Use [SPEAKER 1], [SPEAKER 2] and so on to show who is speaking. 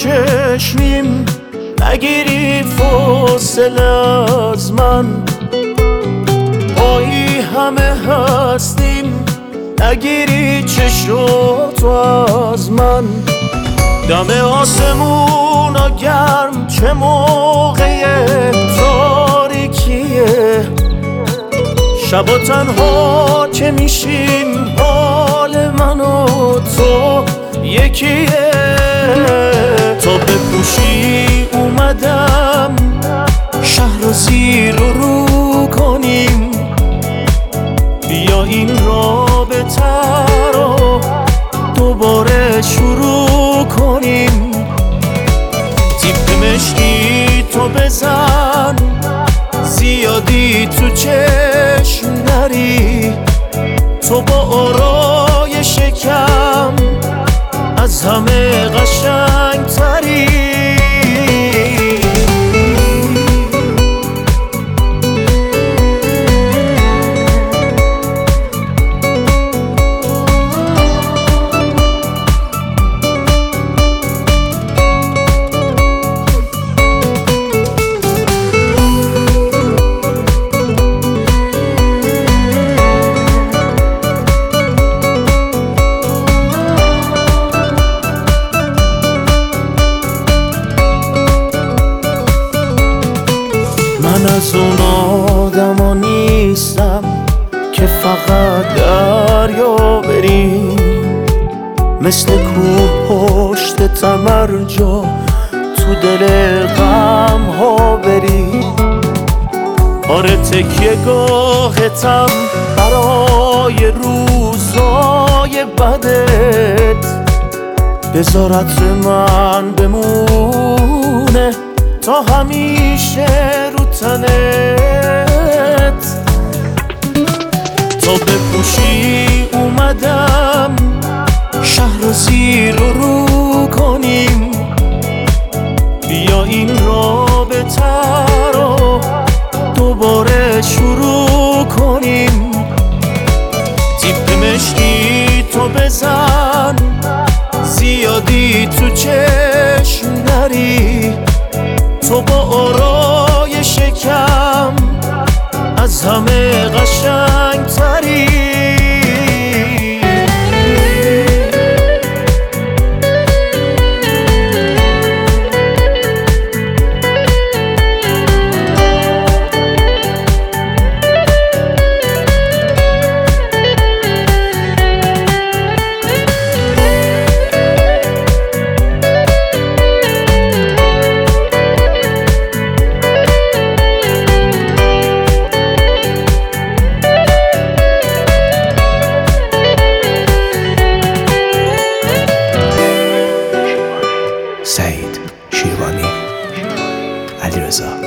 [SPEAKER 1] چشمیم نگیری فاصله از من. پایی همه هستیم نگیری چشاتو از من. دم آسمونا گرم چه موقع تاریکیه، شبا تنها که میشیم حال من و تو یکیه. تا بپوشی اومدم شهر رو زیر و رو کنیم، بیا این رابطه رو دوباره شروع کنیم. تیپ مشکی تو بزن زیادی تو چشم نری، تو با آرایش کم از همه قشنگ تری. من از اون آدما نیستم که فقط دریا بریم، مثل کوه پشت تمرجا تو دل غم ها بریم. آره تکیه گاهتم برای روزای بدت، بذارت من بمونه تا همیشه رو تنت. تا بپوشی اومدم شهر رو زیر و رو کنیم، بیا این رابطه رو دوباره شروع کنیم. تیپ مشکی تو بزن زیادی تو چشم نری، تو با آرایش کم از همه قشنگ تری.
[SPEAKER 2] سعید شیروانی، علیرضا